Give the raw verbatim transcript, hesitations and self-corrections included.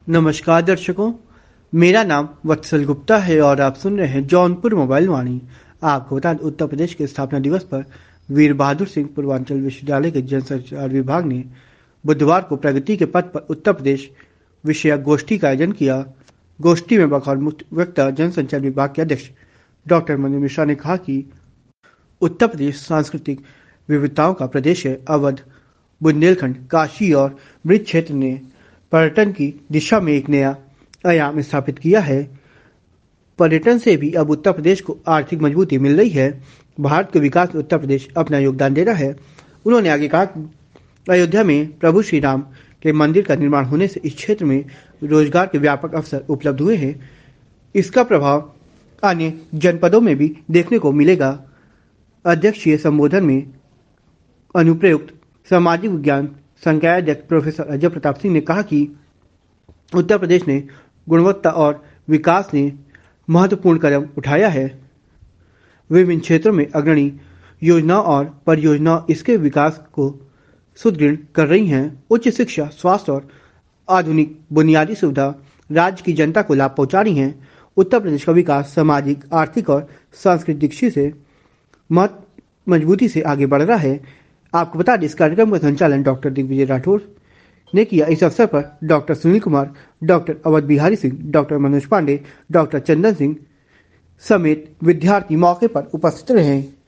नमस्कार दर्शकों, मेरा नाम वत्सल गुप्ता है और आप सुन रहे हैं जौनपुर मोबाइल वाणी। आपको बता दें, उत्तर प्रदेश के स्थापना दिवस पर वीर बहादुर सिंह पूर्वांचल विश्वविद्यालय के जनसंचार विभाग ने बुधवार को प्रगति के पथ पर उत्तर प्रदेश विषयक गोष्ठी का आयोजन किया। गोष्ठी में बतौर मुख्य वक्ता जनसंचार विभाग के अध्यक्ष डॉक्टर मनोज मिश्रा ने कहा कि उत्तर प्रदेश सांस्कृतिक विविधताओं का प्रदेश है। अवध, बुंदेलखंड, काशी और ब्रज क्षेत्र ने पर्यटन की दिशा में एक नया आयाम स्थापित किया है। पर्यटन से भी अब उत्तर प्रदेश को आर्थिक मजबूती मिल रही है। भारत के विकास में उत्तर प्रदेश अपना योगदान दे रहा है। उन्होंने आगे कहा कि अयोध्या में प्रभु श्री राम के मंदिर का निर्माण होने से इस क्षेत्र में रोजगार के व्यापक अवसर उपलब्ध हुए हैं। इसका प्रभाव अन्य जनपदों में भी देखने को मिलेगा। अध्यक्षीय संबोधन में अनुप्रयुक्त सामाजिक विज्ञान संकायाध्यक्ष प्रोफेसर अजय प्रताप सिंह ने कहा कि उत्तर प्रदेश ने गुणवत्ता और विकास ने महत्वपूर्ण कदम उठाया है। विभिन्न क्षेत्रों में अग्रणी योजनाओं और परियोजनाओं इसके विकास को सुदृढ़ कर रही हैं। उच्च शिक्षा, स्वास्थ्य और आधुनिक बुनियादी सुविधा राज्य की जनता को लाभ पहुंचा रही हैं। उत्तर प्रदेश का विकास सामाजिक, आर्थिक और सांस्कृतिक दृष्टि से मजबूती से आगे बढ़ रहा है। आपको बता दें, इस कार्यक्रम का संचालन डॉक्टर दिग्विजय राठौर ने किया। इस अवसर पर doctor Sunil Kumar, doctor Awadh Bihari Singh, doctor Manoj Pandey, doctor Chandan Singh समेत विद्यार्थी मौके पर उपस्थित रहे।